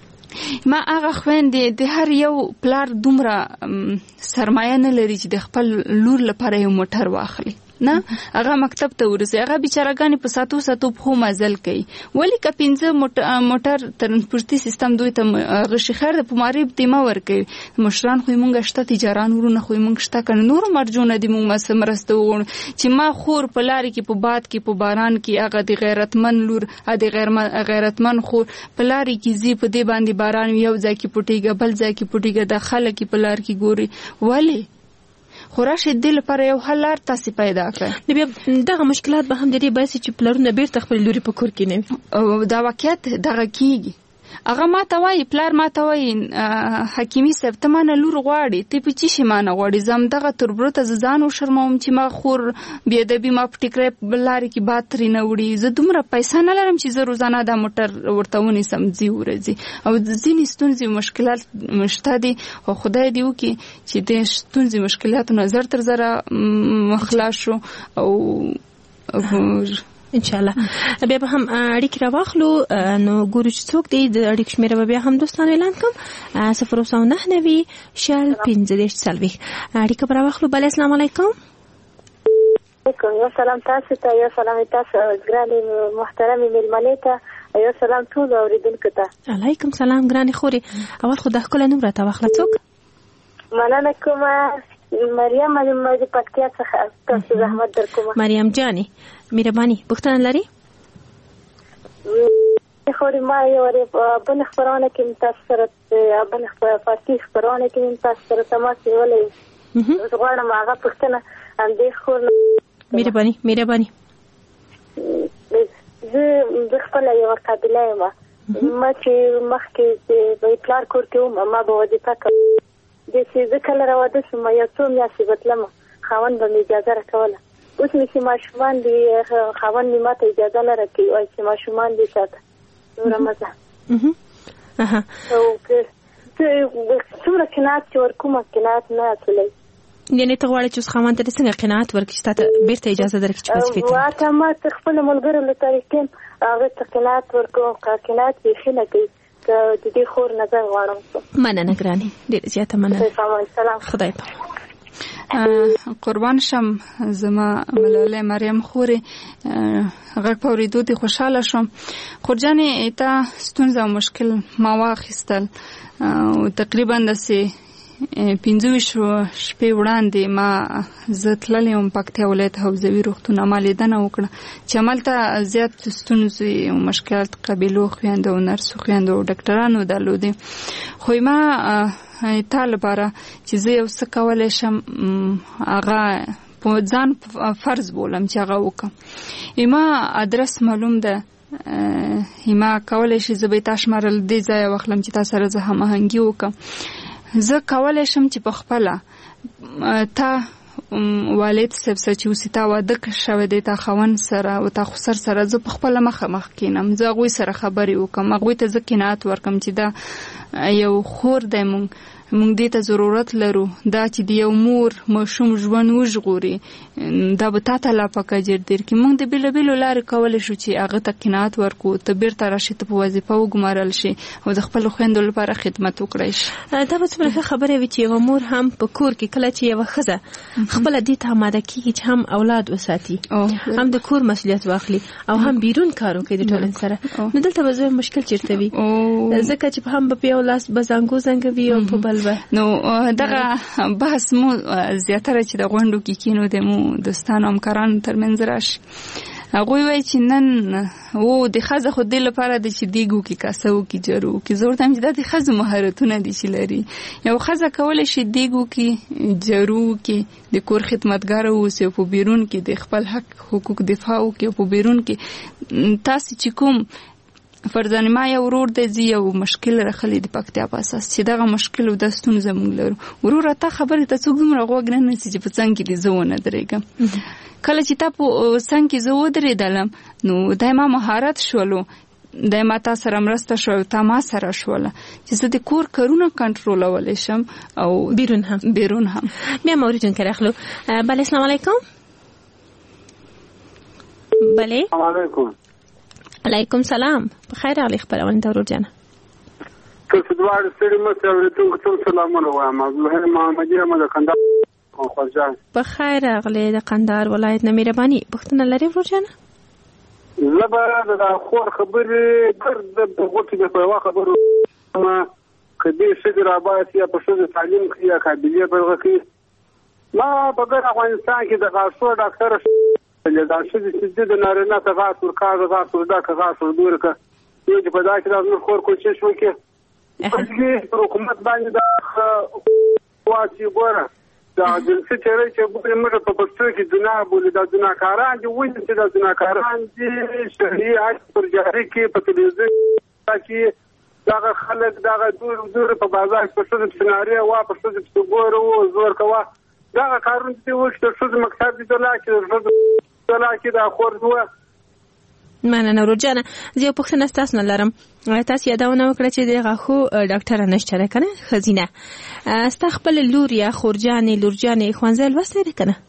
ما هغه خویندې د هر یو پلار دومره سرمایه نه لري چې د خپل لور لپاره یو موټر واخلي، نه هغه مکتب ته ورسي هغه بیچارهګانی په ساتو په مزل کوي ولی که 5 موټر ترانسپورتي سیستم دوی ته غشخر د پماری تیمه ور کوي مشران خو مونږ شته تجاران ورونه خو مونږ شته کنه نور مرجونه دي مونږ مرسته وغوړ چې ما خور په لاري کې په باد کې په باران کې هغه د غیرتمن لور د غیرتمن خور په لاري کې زی په دې باندې باران یو ځای کې پټیګه بل ځای کې پټیګه د خلک په لار کې ګوري ولی خوراشه دل پر یو حل تاسو پیدا کړئ بیا دغه مشکلات به هم د دې باسي چې پلرونه بیرته خپل لوري په کور کې نه دا واقعیت دغه کیږي هغه ما ته وایي پلار ما ته وایي حکیمي صاحب ته مانه لور غواړي ته په چی شي مانه غواړي زم دغه تربرته ځان او شرموم چې ما خور بیا د بي ما پټکره بلاري کې باتري نه وړي زه دومره پیسې نه لرم چې زه روزانه د موټر ورته ونی سمځي ورځي او ځینې ستونزې مشکلات مشته دي او خدای دې وکي چې د ستونزې مشکلاتو نظر تر زره مخلاص شو او ان شاء الله بیا به هم اړیکې راواخلو نو ګورو چې څوک دی د اړیکې شمیره بیا هم دوستانو اعلان کوم 099 شل 15 سلوي اړیکه پر راواخلو بل السلام علیکم یو سلام تاسو ته یو سلام تاسو ګراني محترمي ملمنې ته یو سلام ټول اوریدونکو ته علیکم سلام ګراني خوري اول خو د خپل نوم راته واخله څوک مننه کوم مریم د پکتیا څخه تاسو زحمت درکوم مریم جاني مهرباني پښتنه لري خوري ما یو بل خبرونه کې تاسو سره بل پارتي خبرونه کې تاسو سره تماس ولې زغړم هغه پښتنه اندې خور مهرباني زه خپل یو قابله یم ما چې مخکې د پلار کور کې ما به وظیفه کوم د چې ذکر راوده سم یو څو میاشتې بتلم خاوند به اجازه راکوله اوس مې چې ماشومان دي خاوند مې ماته اجازه نه راکوي او چې ماشومان دي ساته نور مزه او که څومره قناعت چې ورکومه قناعت نه اصلي یعنی ته غواړې چې خاوند ته څنګه قناعت ورکړي چې ته بیرته اجازه درکړي چې وظیفه واته ما خپل ملګرو له طریقې هغه ته قناعت ورکوم قناعت یې ښه نه کوي که د دې خور نظر غواړم مننه ګراني ډېر زیاته مننه سلام خدای په قربان شم زما ملاله مریم خوري غږ په ورېدو دي خوشاله شم خورجانې ته ستونزه مشکل ما واخیستل او تقریبا داسې 15 شپې وړاندې ما زه تللې وم پکتیا ولایت حوزوي روغتون ما لیدنه وکړه چې هملته زیات ستونزې او مشکلات قبیلو خویندو او نرسو خویندو او ډاکټرانو درلودې خو ما تا لپاره چې زه یو څه کولی شم هغه په ځان فرض بولم چې هغه وکړم ما ادرس معلوم ده ما کولی شي زه به تا شمارل دې ځای واخلم چې تا سره زه هماهنګي وکړم زه کولی شم چې په خپله تا والد صاحب سره چې اوسې تا واده شوی دی تا خاوند سره او تا خسر سره زه په خپله مخ کینم زه هغوی سره خبرې وکړم هغوی ته زه قناعت ورکړم چې دا یو خور دی مونږ دې ته ضرورت لرو دا چې د یو مور ماشوم ژوند وژغوري دا به تا ته لا پکه جر دیر کې مونږ د بیلو لارې کولی شو چې هغه ته قناعت ورکو ته بیرته راشي ته په وظیفه وګمارل شي او د خپلو خویندو لپاره خدمت وکړی شي دا به څومره ښه خبره وي چې یوه مور هم په کور کې کله چې یوه ښځه خپله دې ته اماده کېږي چې هم اولاد وساتي هم د کور مسؤلیت واخلي او هم بیرون کار وکړي د ټولنې سره نو دلته به زه مشکل چیرته وي ځکه چې هم په یو لاس به زنګوي او په بل نو دغه بحث مو زیاتره چې د غونډو کې کینو د مو دوستانو همکارانو ترمنځ راشي هغوی وایي چې نن د ښځه خو دې لپاره د چې دیګ وکړي کاسه وکړي جارو وکړي زه ورته وایم چې دا د ښځو مهارتونه دي چې لري یو ښځه کولی شي دیګ وکړي جارو وکړي د کور خدمتګاره واوسي او په بیرون کې د خپل حقوق دفاع وکړي او په بیرون کې تاسو چې کوم فرضاً ما یو ورور دی زه یو مشکل راخلی د پکتیا په اساس چې دغه مشکل او د ستونزه موږ لرو ورور ته خبرې ته څوک دومره غوږ نه نیسي چې په څنګ کې دې زه ونه درېږم کله چې تا په څنګ کې زه ودرېدلم نو دا ما مهارت شولو دا ما تا سره مرسته شو تا ما سره شوله چې زه د کور کارونه کنټرولولی شم او بیرون هم بیا موریدونکي راخلو بله السلام علیکم بله السلام علیکم علیکم سلام بخیر علی خبرونه ضرور جان تاسو دواړه ستړي مته اوریدونکو ته سلامونه وایم زه محمدي احمد کندهار خورجان. په خیر راغلی د قندهار ولایت نه مهرباني پوښتنه لري ورجانه؟ زه به د خور خبرې ګرد د غوټې د په یوه خبرو که دې ښځې راباسي یا په ښځو تعلیم کړي یا قابلیت ورغه کړي. ما په ګڼ افغانستان کې د غاښو ډاکټره دا ښځې چې د نارینه ته غاښ ورکاږه غاښ ورډاکه غاښ وردوره که یو چې په دا کې دا زموږ خور کوشش وکړي بلکې پر حکومت باندې دا واچي ګوره دا جنسي چېرې چې ګورې موږ په پښتو کې ګناه بولي دا ګناهکاران دي ولې چې دا ګناهکاران دي شرعي عکس پر جاري کې په تلویزیون کې دغه خلک دغه دور په بازار کې په ښځو پسې نارې وه په ښځو پسې ګوره و زور کوه دغه کارونه چې وکړي د ښځو مکتب دې دلا کې د ښځو دلا کې دا خور وه. مننه ورجانه. زه یو پوښتنه ستاسو نه لرم. تاسو یادونه وکړه چې د غاښو ډاکټره نشته ده که نه ښځینه ستا خپل لور یا خورجانې لورجانې ښوونځی لوستی ده که نه؟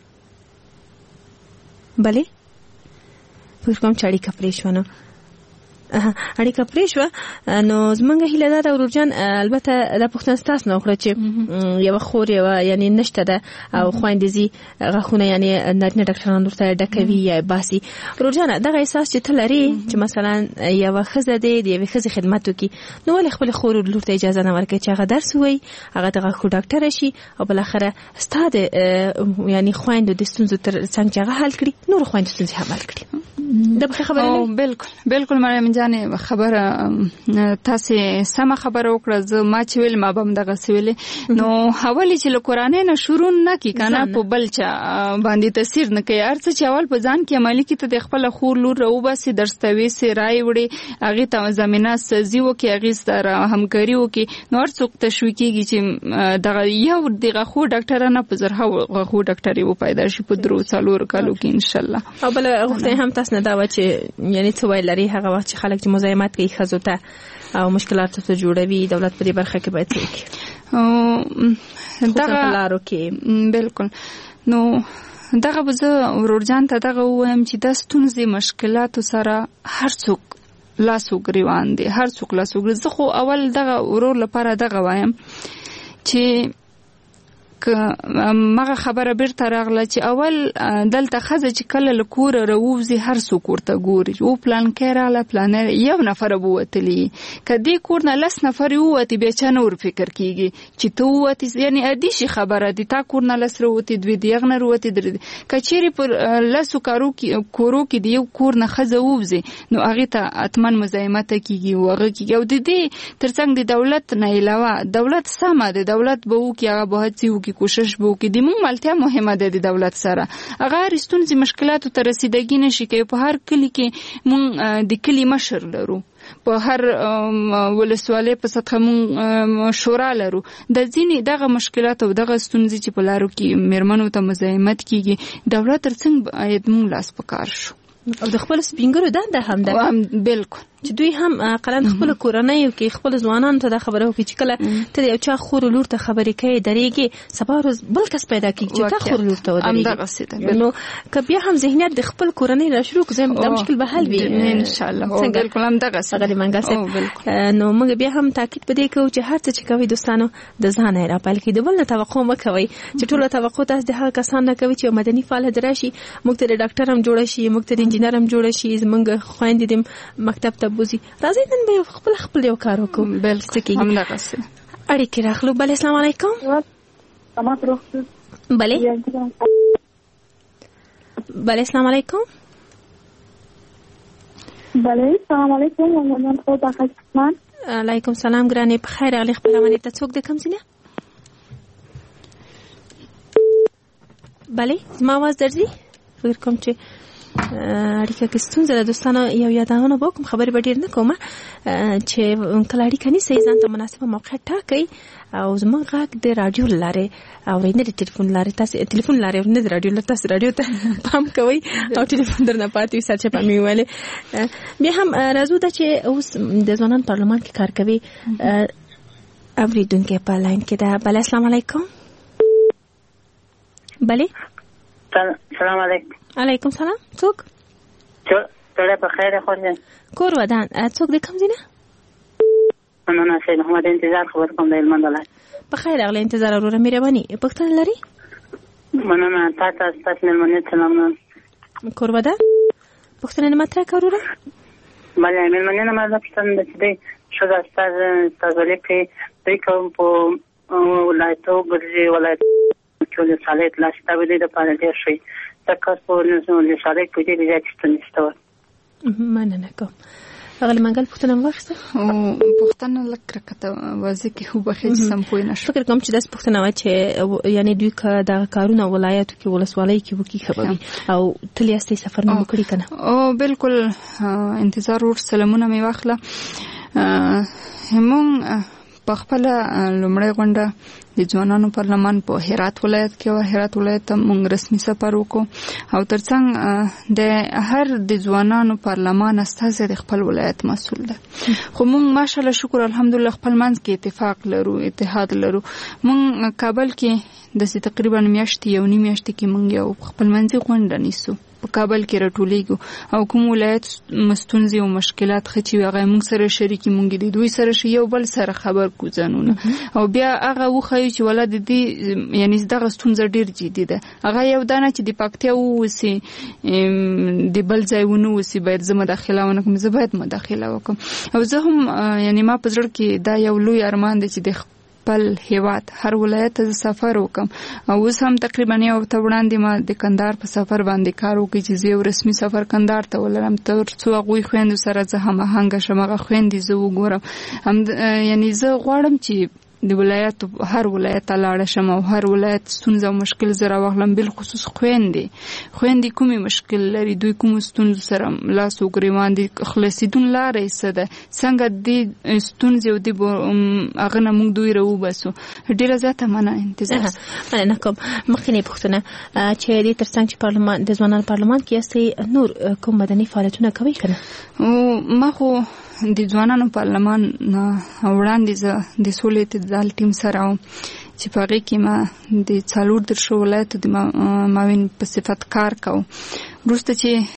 بلې فکر کوم چې اړیکه پرې شوه نو اړیکه پرې شوه نو زمونږ هیله دا ده ورورجان البته دا پوښتنه ستاسو نه وکړه چې یوه خور یوه یعنې نشته ده او خویندې ځي غاښونه یعنې نارینه ډاکټران ورته ډکوي یا باسي. ورورجانه دغه احساس چې ته لرې چې مثلا یوه ښځه دی د یوې ښځې خدمت وکړي نو ولې خپلې خور لور ته اجازه نه ورکوي چې هغه درس ووایي هغه د غاښو ډاکټره شي او بالاخره ستا د یعنې خویندو د ستونزو تر څنګ چې هغه حل کړي نورو خویندو ستونزې هم حل کړي؟ دا به خبره نه بالکل مریم جانې خبره تاسو سم خبره وکړه. زه ما چې ویل ما بم دغه سویل نو حواله چې له قرانه نه شروع نه کی کنه په بلچا باندې تاثیر نه کوي ارڅ چې اول په ځان کې عملی کې ته د خپل خور لور راو باسي درستوي سي رای وړي اغه ته زمينه سزي وکي اغه ستاره همکاري وکي نو ارڅوک تشويقيږي چې دغه یو دغه خو ډاکټر نه په زرها خو ډاکټري و پیدا شي په درو څلور کالو کې ان شاء الله. او بل وخت هم تاسو نه دا و چې یعنی څه ویل لري هغه وخت چې خلک چې مزاحمت کوي ښځو ته او مشکلات ته جوړوي دولت په دې برخه کې باید څه وکړي دغه لارو کې بالکل. نو دغه زه ورورجان ته دغه وایم چې د ستونزې مشکلات سره هر څوک لاس وګریوان دي هر څوک لاس وګری. زه خو اول دغه ورور لپاره دغه وایم چې مغه خبره بیرته راغله چې اول دلته خزه چې کله لکور راووزي هر څوک ورته ګوري او پلان کې رااله پلانر یو نفر بوتلی کدی کور نه لس نفر ووتی بیا چا نور فکر کیږي چې ته ووتی یعنی ادي شي خبره دي تا کور نه لس وروتی دوی دیغ نه وروتی درې کچيري پر لاسو کارو کې دی یو کور نه خزه ووزي نو هغه ته اتمن مزاحمت کیږي وغه کیږي او د دې ترڅنګ د دولت نه علاوه دولت سمه د دولت به وو کې هغه به هڅه کی کوشش وو کې د مونږ ملتیا مهمه ده د دولت سره هغه رښتونځي مشکلاتو ته رسیدګي نشي کوي. په هر کلی کې مونږ د کلی مشر لرو په هر ولسوالۍ په سطح مونږ شورا لرو د ځینې دغه مشکلات او دغه ستونزې چې په لارو کې میرمنو ته مزاحمت کیږي دولت ترڅنګ باید مونږ لاس پکار شو او د خپل سپینګرو دنده هم ده بالکل چې دوی هم قلم خپل کورنۍ او کې خپل ځوانان ته د خبرو کې چې کله ته یو چا خور لور ته خبرې کوي درېږي سبا ورځ بل کس پیدا کیږي چې تا خور لور ته ودرېږي نو که بیا هم ذهنیت د خپل کورنۍ را شروع کړي دا مشکل به حل وي ان شاء الله. بالکل هم دغه څنګه د منګل نو موږ بیا هم تاکید پدې کوو چې هر څه چې کوي دوستانو د ځان را پال کې د بل نه توقع مکوئ چې ټول توقع تاسو د هغه کسان نه کوي چې مدني فعال درشي موږ ته ډاکټر هم جوړ شي موږ ته انجینر هم جوړ شي زمونږ خويندې د مکتب ته بوزي راځي نن به خپل یو کار وکړو بل څه کې هم دغه څه اړیکې راخلو. بل السلام علیکم. بله بله السلام علیکم. بله السلام علیکم من خو پاکستان. علیکم سلام ګرانې په خیر علي خبرونه ته څوک د کوم ځای؟ بله زما आवाज درځي؟ فکر کوم چې اړیکه کې ستونزه ده دوستانو یو یادونه وکم خبرې به ډیر نه کومه چې کله اړیکه نه صحیح ځان ته مناسبه موقع ټاکئ او زموږ غږ د رادیو لاره او نه د ټلیفون لاره تاسو ټلیفون لاره نه د رادیو لاره تاسو رادیو ته پام کوئ او ټلیفون درنه پاتې وي سره په میواله بیا هم راځو د چې اوس د ځوانان پارلمان کې کار کوي اوریدونکو په لاین کې ده. بله السلام علیکم. بله سلام علیکم. علیکم سلام. څوک؟ ټول په خیر خوښه. کور ودان څوک د کوم ځای نه؟ مننه سید محمد انتظار خبر کوم د هلمند ولایت. په خیر اغله انتظار وروره مهرباني پښتون لري؟ مننه. تاسو مېلمنې سلامونه. کوربه ده پوښتنه مطرح کوله. بله مېلمنې نه مازه پوښتنه ده چې دی ښځه ستاسو لیکي دوی کوم په ولایتو ګرځي ولایت کې ولسوالۍ تلاش ته د پاره ډېر شي تاسو په ولسوالۍ کې ډېر زیات ستونزې شته. مننه کوم. اغلی منګل پوښتنه واخیسته او پوښتنه لکه کته واځي کې خو بخې سم پوي نشو. فکر کوم چې داس پوښتنه وا چې یعنی دوی که د کارونه ولایتو کې ولسوالۍ کې وکي خبري او تلیاستي سفر نه وکړي کنه. او بالکل انتظار ور سلامونه می واخله. همون په خپل لومړی غونډه د ځوانانو پارلمان په هرات ولایت کې و. هرات ولایت ته موږ رسمي سفر وکړو او ترڅنګ د هر د ځوانانو پارلمان استازی د خپل ولایت مسؤل ده. خو موږ ماشاءالله شکر الحمدلله خپل منځ کې اتفاق لرو، اتحاد لرو. موږ کابل کې د تقریبا میاشتې یو نیم میاشتې کې موږ یو خپل منځي غونډه نیسو په کابل کې راټولېږو او کوم ولایت مستونزې او مشکلات خچي هغه موږ سره شریکي موږ دي دوی سره یو بل سره خبر کو ځانونه او بیا هغه وخایو چې ولادت دي یعنی دغه ستونزه ډیر جدي ده. هغه یو دانه چې د پکتیا وسی د بل ځایونه وسی باید زما داخله ونه کوم زه باید مداخله وکم او زه هم یعنی ما په ځړ کې دا یو لوی ارمان دی چې د خپل هیواد هر ولایت ته سفر وکم او اوس هم تقریبا یو ته وړاندې ما د کندهار په سفر باندې کار وکړ چې زه یو رسمي سفر کندهار ته ولرم تر څو هغوی خویندو سره زه هماهنګه شم هغه خویندې زه وګورم. یعنی زه غواړم چې د ولایت هر ولایت لاړ شم او هر ولایت ستونزه او مشکل زره واخلم. بل خصوص خويندې کومي مشکل لري دوی کوم ستونزه سره لاس وګریوان دي خلاصیدون لارې سده څنګه دي ستونزه او دي هغه نه موږ دوی راو بسو ډیره زیاته مننه انتظار. مننه کوم. مخکنی پوښتنه چې د ترڅنګ چې پارلمان د ځوانانو پارلمان کې استي نور کوم مدني فعالیتونه کوي کنه. ما خو د ځوانانو پارلمان وړاندې د سولې تدال ټیم سره چې په هغې کې ما د څلور درشو ولایتو د معاون په صفت کار کوم. وروسته چې